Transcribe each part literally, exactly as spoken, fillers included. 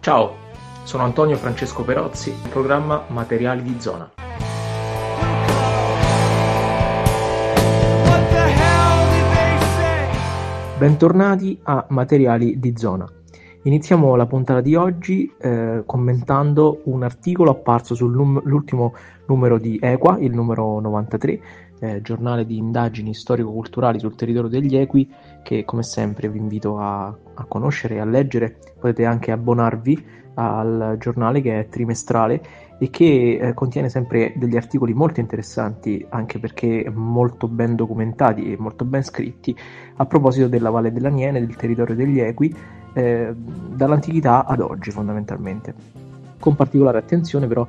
Ciao, sono Antonio Francesco Perozzi, il programma Materiali di Zona. Bentornati a Materiali di Zona. Iniziamo la puntata di oggi eh, commentando un articolo apparso sull'ultimo numero di Equa, il numero novantatré, eh, giornale di indagini storico-culturali sul territorio degli Equi, che come sempre vi invito a, a conoscere e a leggere. Potete anche abbonarvi al giornale, che è trimestrale e che eh, contiene sempre degli articoli molto interessanti, anche perché molto ben documentati e molto ben scritti, a proposito della Valle dell'Aniene, del territorio degli Equi, eh, dall'antichità ad oggi fondamentalmente, con particolare attenzione però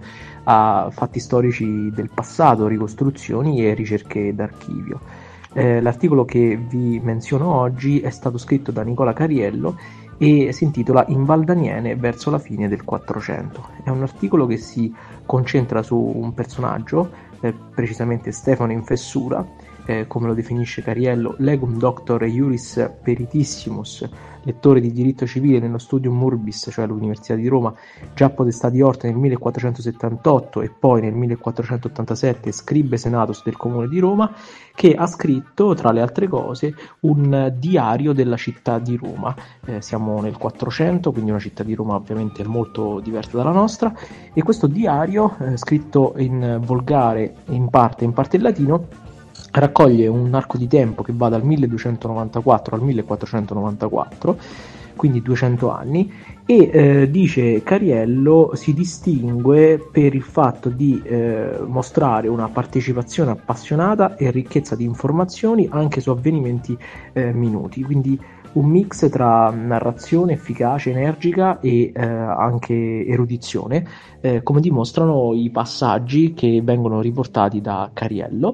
a fatti storici del passato, ricostruzioni e ricerche d'archivio. Eh, l'articolo che vi menziono oggi è stato scritto da Nicola Cariello e si intitola In Val d'Aniene verso la fine del Quattrocento. È un articolo che si concentra su un personaggio, eh, precisamente Stefano Infessura, eh, come lo definisce Cariello, legum doctor iuris peritissimus, lettore di diritto civile nello Studium Murbis, cioè all'Università di Roma, già potestà di Orte nel millequattrocentosettantotto e poi nel millequattrocentottantasette scribe senatus del Comune di Roma, che ha scritto, tra le altre cose, un diario della città di Roma. Eh, siamo nel Quattrocento, quindi una città di Roma ovviamente molto diversa dalla nostra, e questo diario, eh, scritto in volgare in parte, in parte in latino, raccoglie un arco di tempo che va dal milleduecentonovantaquattro al millequattrocentonovantaquattro, quindi duecento anni, e eh, dice Cariello si distingue per il fatto di eh, mostrare una partecipazione appassionata e ricchezza di informazioni anche su avvenimenti eh, minuti, quindi un mix tra narrazione efficace, energica e eh, anche erudizione, eh, come dimostrano i passaggi che vengono riportati da Cariello,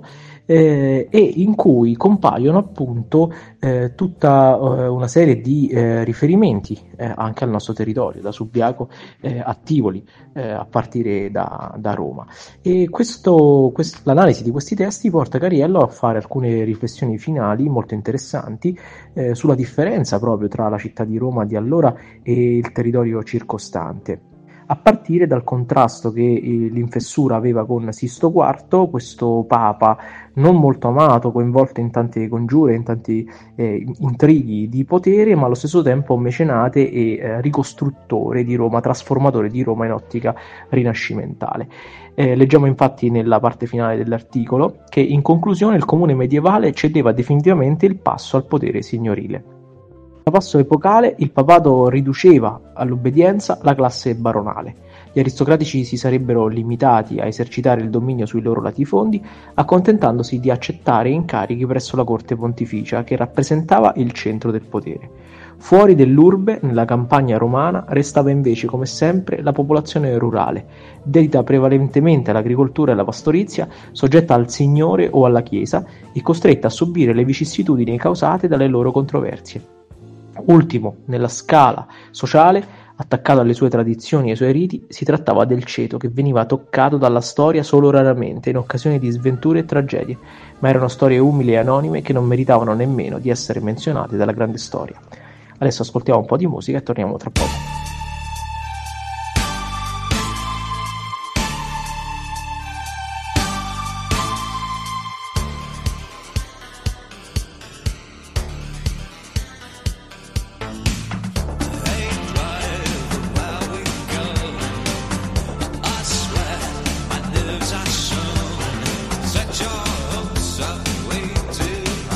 eh, e in cui compaiono appunto eh, tutta eh, una serie di eh, riferimenti eh, anche al nostro territorio, da Subiaco eh, a Tivoli, eh, a partire da, da Roma. E questo, quest- l'analisi di questi testi porta Cariello a fare alcune riflessioni finali molto interessanti eh, sulla differenza proprio tra la città di Roma di allora e il territorio circostante, a partire dal contrasto che l'Infessura aveva con Sisto quarto, questo papa non molto amato, coinvolto in tante congiure, in tanti eh, intrighi di potere, ma allo stesso tempo mecenate e eh, ricostruttore di Roma, trasformatore di Roma in ottica rinascimentale. Eh, leggiamo infatti nella parte finale dell'articolo che in conclusione il comune medievale cedeva definitivamente il passo al potere signorile. A passo epocale il papato riduceva all'obbedienza la classe baronale. Gli aristocratici si sarebbero limitati a esercitare il dominio sui loro latifondi, accontentandosi di accettare incarichi presso la corte pontificia, che rappresentava il centro del potere. Fuori dell'urbe, nella campagna romana, restava invece come sempre la popolazione rurale, dedita prevalentemente all'agricoltura e alla pastorizia, soggetta al signore o alla chiesa e costretta a subire le vicissitudini causate dalle loro controversie. Ultimo, nella scala sociale, attaccato alle sue tradizioni e ai suoi riti, si trattava del ceto, che veniva toccato dalla storia solo raramente, in occasione di sventure e tragedie, ma erano storie umili e anonime che non meritavano nemmeno di essere menzionate dalla grande storia. Adesso ascoltiamo un po' di musica e torniamo tra poco.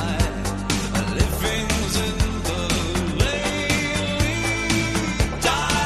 Die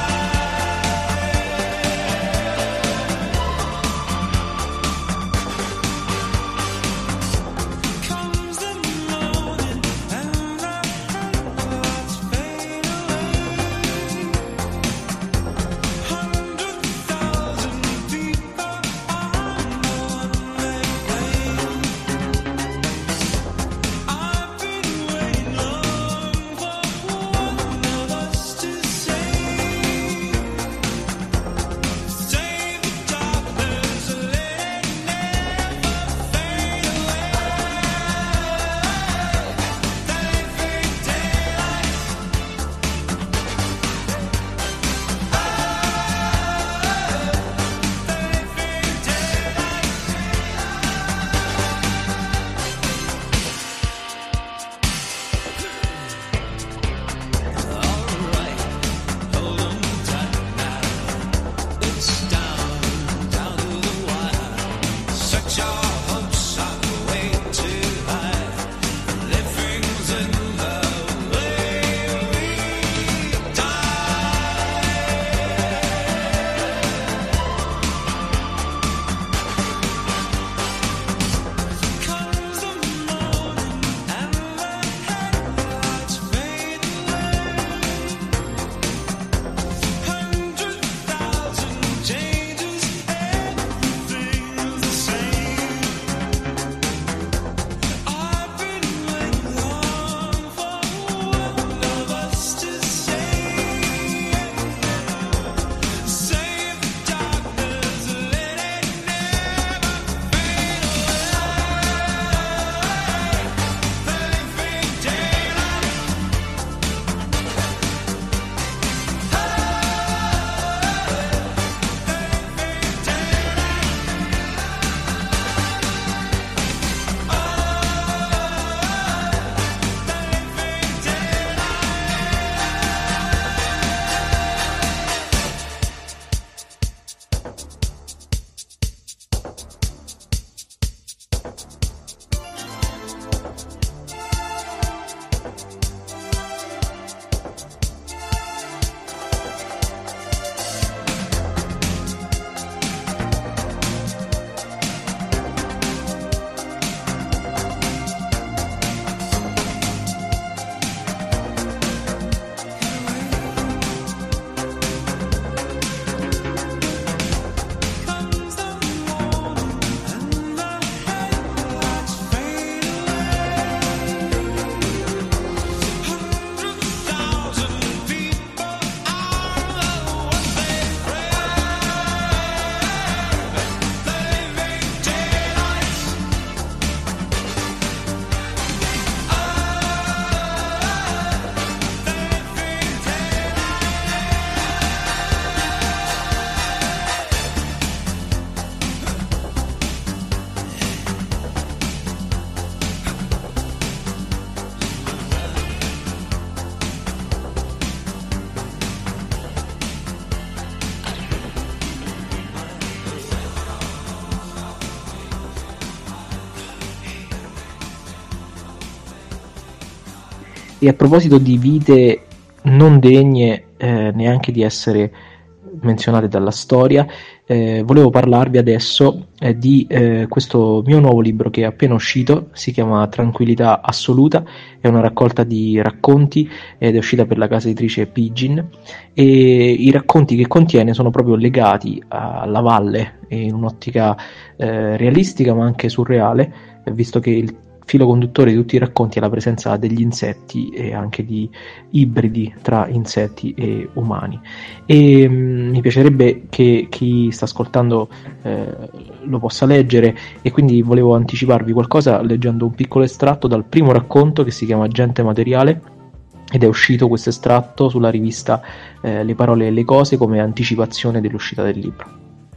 E a proposito di vite non degne eh, neanche di essere menzionate dalla storia, eh, volevo parlarvi adesso eh, di eh, questo mio nuovo libro che è appena uscito, si chiama Tranquillità Assoluta, è una raccolta di racconti ed è uscita per la casa editrice Pidgin, e i racconti che contiene sono proprio legati alla valle in un'ottica eh, realistica ma anche surreale, visto che il filo conduttore di tutti i racconti è la presenza degli insetti e anche di ibridi tra insetti e umani. E mh, mi piacerebbe che chi sta ascoltando eh, lo possa leggere, e quindi volevo anticiparvi qualcosa leggendo un piccolo estratto dal primo racconto, che si chiama Gente Materiale, ed è uscito questo estratto sulla rivista eh, Le Parole e le Cose come anticipazione dell'uscita del libro.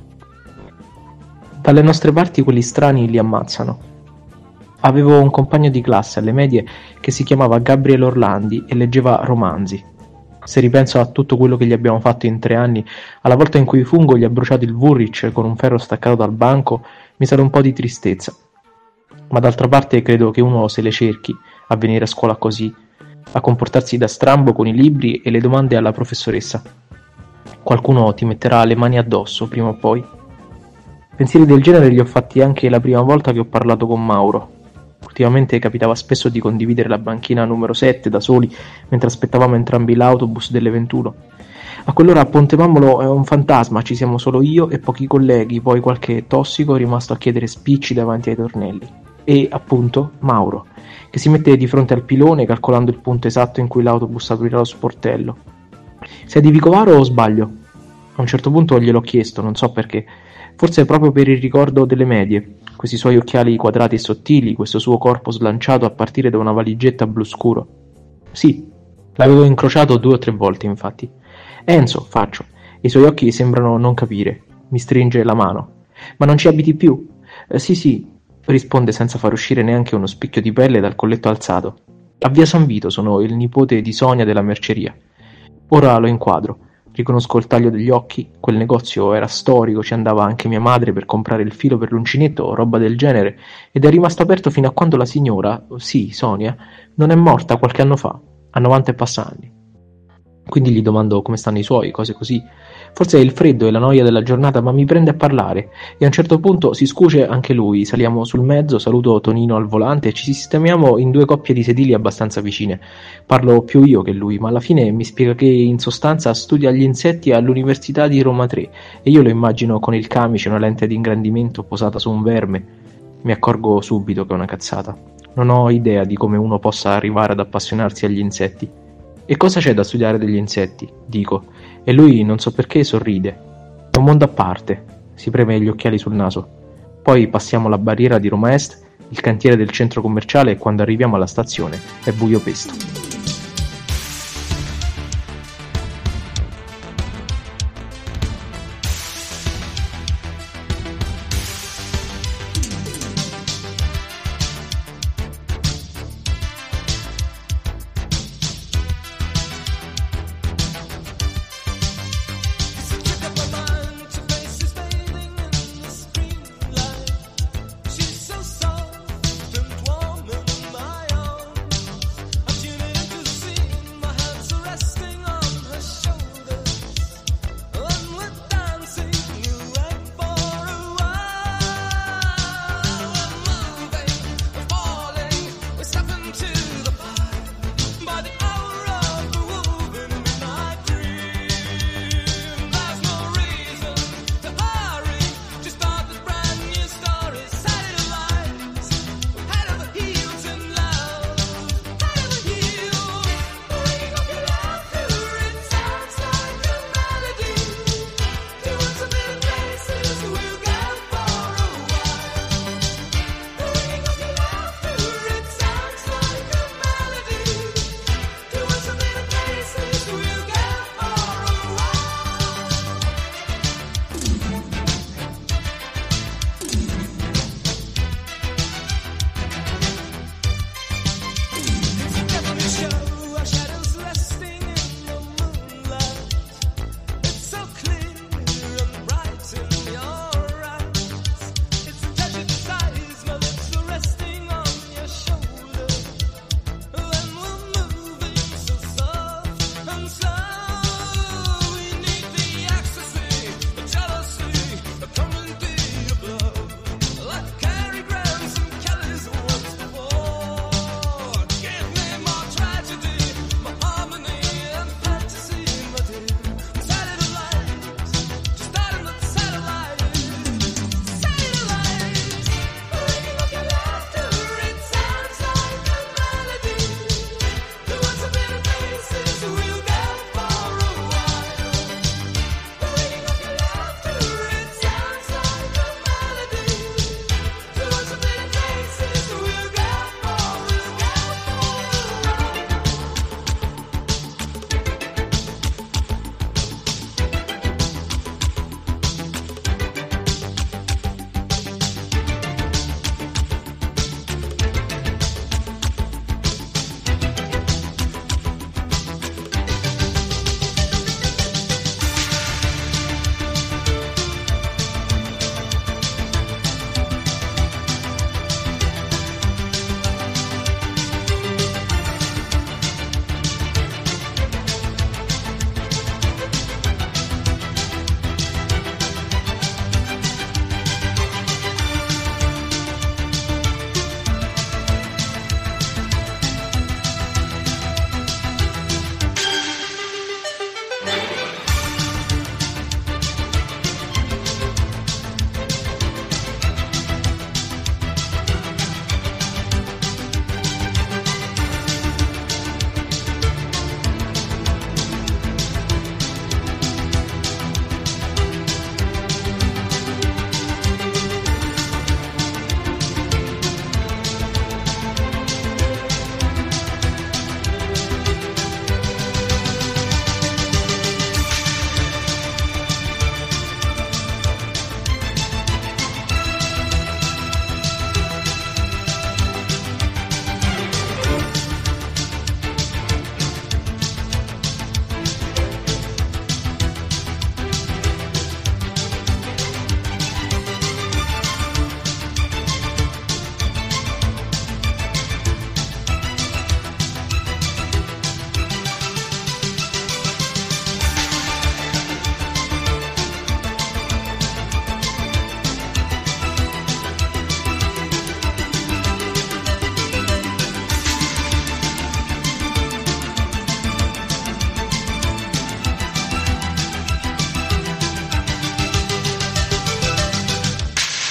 Dalle nostre parti quelli strani li ammazzano. Avevo un compagno di classe alle medie che si chiamava Gabriele Orlandi e leggeva romanzi. Se ripenso a tutto quello che gli abbiamo fatto in tre anni, alla volta in cui Fungo gli ha bruciato il Woolrich con un ferro staccato dal banco, mi sale un po' di tristezza. Ma d'altra parte credo che uno se le cerchi a venire a scuola così, a comportarsi da strambo con i libri e le domande alla professoressa. Qualcuno ti metterà le mani addosso prima o poi. Pensieri del genere li ho fatti anche la prima volta che ho parlato con Mauro. Ultimamente capitava spesso di condividere la banchina numero sette da soli mentre aspettavamo entrambi l'autobus delle ventuno. A quell'ora a Ponte Mammolo è un fantasma, ci siamo solo io e pochi colleghi, poi qualche tossico rimasto a chiedere spicci davanti ai tornelli. E, appunto, Mauro, che si mette di fronte al pilone calcolando il punto esatto in cui l'autobus aprirà lo sportello. Sei di Vicovaro o sbaglio? A un certo punto gliel'ho chiesto, non so perché, forse proprio per il ricordo delle medie. Questi suoi occhiali quadrati e sottili, questo suo corpo slanciato a partire da una valigetta blu scuro. Sì, l'avevo incrociato due o tre volte, infatti. Enzo, faccio, e i suoi occhi sembrano non capire. Mi stringe la mano. Ma non ci abiti più? Eh, sì, sì, risponde senza far uscire neanche uno spicchio di pelle dal colletto alzato. A via San Vito, sono il nipote di Sonia della merceria. Ora lo inquadro. Riconosco il taglio degli occhi, quel negozio era storico, ci andava anche mia madre per comprare il filo per l'uncinetto o roba del genere, ed è rimasto aperto fino a quando la signora, sì, Sonia, non è morta qualche anno fa, a novanta e passanni. Quindi gli domando come stanno i suoi, cose così. Forse è il freddo e la noia della giornata, ma mi prende a parlare, e a un certo punto si scuce anche lui, saliamo sul mezzo, saluto Tonino al volante e ci sistemiamo in due coppie di sedili abbastanza vicine. Parlo più io che lui, ma alla fine mi spiega che in sostanza studia gli insetti all'Università di Roma tre, e io lo immagino con il camice, una lente di ingrandimento posata su un verme. Mi accorgo subito che è una cazzata. Non ho idea di come uno possa arrivare ad appassionarsi agli insetti. E cosa c'è da studiare degli insetti? Dico. E lui, non so perché, sorride. È un mondo a parte. Si preme gli occhiali sul naso. Poi passiamo la barriera di Roma Est, il cantiere del centro commerciale, e quando arriviamo alla stazione è buio pesto. She's so soft and warm in my arms. I'm tuning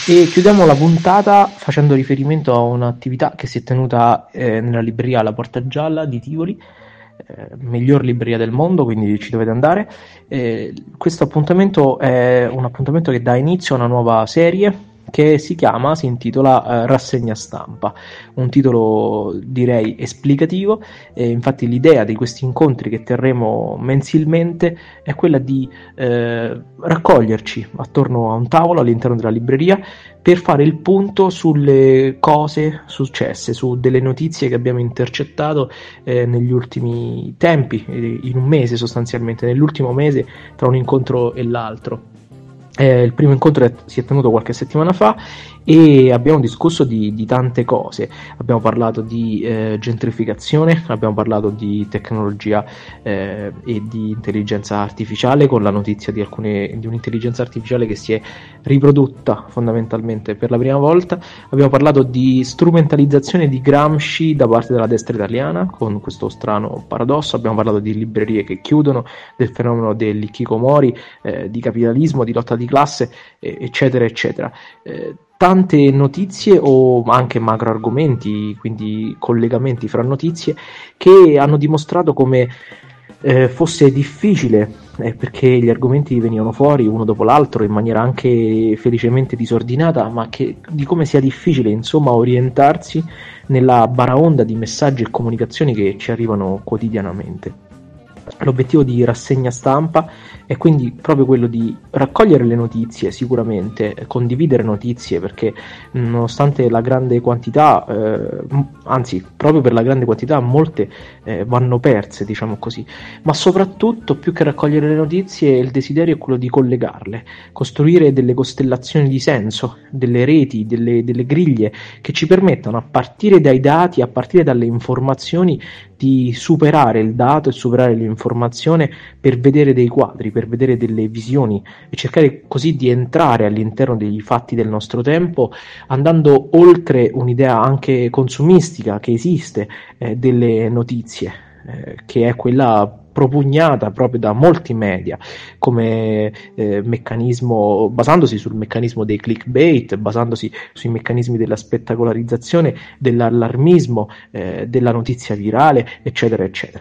E chiudiamo la puntata facendo riferimento a un'attività che si è tenuta eh, nella libreria La Porta Gialla di Tivoli, eh, miglior libreria del mondo, quindi ci dovete andare. Eh, questo appuntamento è un appuntamento che dà inizio a una nuova serie che si chiama, si intitola eh, Rassegna Stampa, un titolo direi esplicativo. E infatti l'idea di questi incontri che terremo mensilmente è quella di eh, raccoglierci attorno a un tavolo all'interno della libreria per fare il punto sulle cose successe, su delle notizie che abbiamo intercettato eh, negli ultimi tempi, eh, in un mese sostanzialmente, nell'ultimo mese tra un incontro e l'altro. Eh, il primo incontro è, si è tenuto qualche settimana fa e abbiamo discusso di, di tante cose. Abbiamo parlato di eh, gentrificazione, abbiamo parlato di tecnologia eh, e di intelligenza artificiale, con la notizia di, alcune, di un'intelligenza artificiale che si è riprodotta fondamentalmente per la prima volta. Abbiamo parlato di strumentalizzazione di Gramsci da parte della destra italiana, con questo strano paradosso. Abbiamo parlato di librerie che chiudono, del fenomeno dell'hikikomori, eh, di capitalismo, di lotta di classe, eh, eccetera eccetera. Eh, tante notizie o anche macro argomenti, quindi collegamenti fra notizie, che hanno dimostrato come eh, fosse difficile, eh, perché gli argomenti venivano fuori uno dopo l'altro in maniera anche felicemente disordinata, ma che, di come sia difficile insomma orientarsi nella baraonda di messaggi e comunicazioni che ci arrivano quotidianamente. L'obiettivo di Rassegna Stampa è quindi proprio quello di raccogliere le notizie, sicuramente condividere notizie, perché nonostante la grande quantità, eh, anzi proprio per la grande quantità, molte eh, vanno perse, diciamo così, ma soprattutto più che raccogliere le notizie il desiderio è quello di collegarle, costruire delle costellazioni di senso, delle reti, delle, delle griglie che ci permettano, a partire dai dati, a partire dalle informazioni, di superare il dato e superare l'informazione per vedere dei quadri, per vedere delle visioni e cercare così di entrare all'interno degli fatti del nostro tempo, andando oltre un'idea anche consumistica che esiste eh, delle notizie, eh, che è quella propugnata proprio da molti media come eh, meccanismo, basandosi sul meccanismo dei clickbait, basandosi sui meccanismi della spettacolarizzazione, dell'allarmismo, eh, della notizia virale, eccetera eccetera.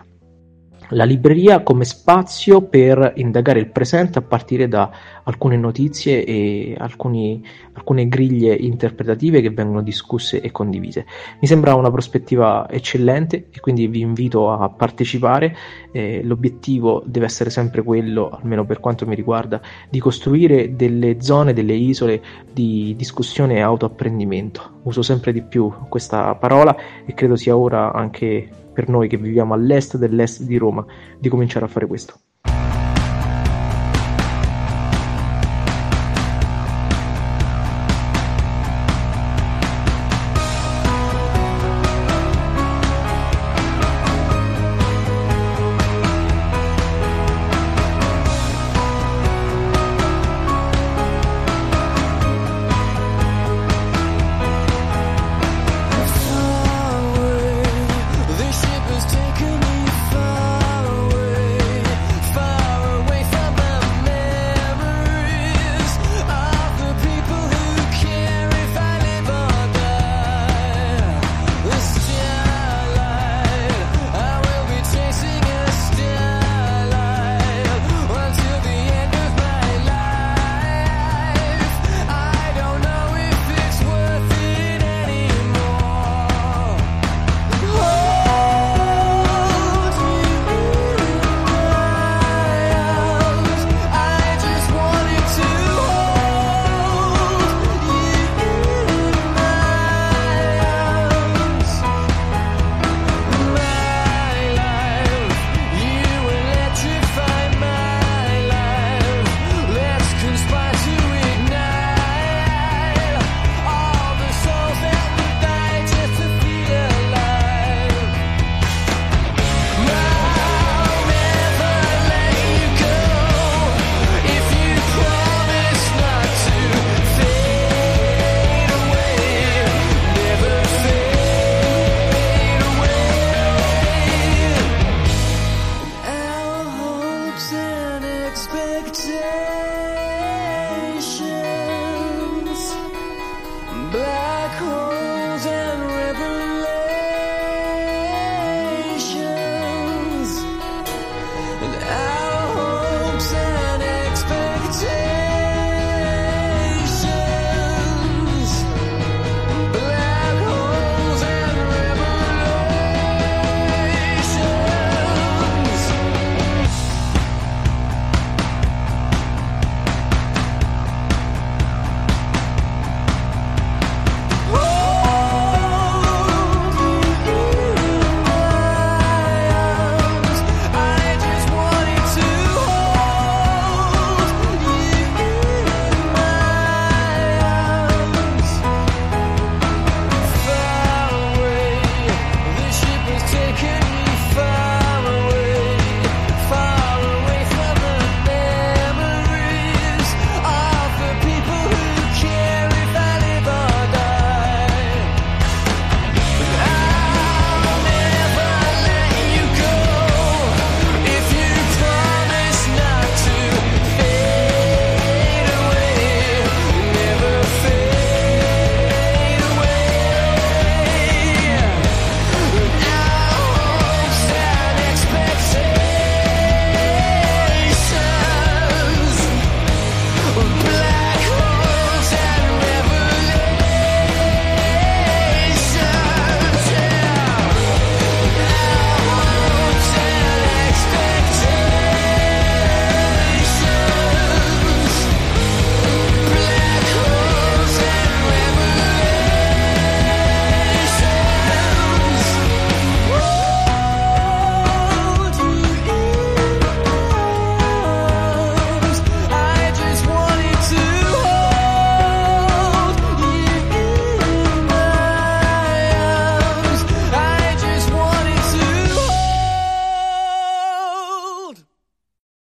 La libreria come spazio per indagare il presente a partire da alcune notizie e alcuni, alcune griglie interpretative che vengono discusse e condivise. Mi sembra una prospettiva eccellente e quindi vi invito a partecipare. Eh, l'obiettivo deve essere sempre quello, almeno per quanto mi riguarda, di costruire delle zone, delle isole di discussione e autoapprendimento. Uso sempre di più questa parola e credo sia ora anche per noi che viviamo all'est dell'est di Roma di cominciare a fare questo.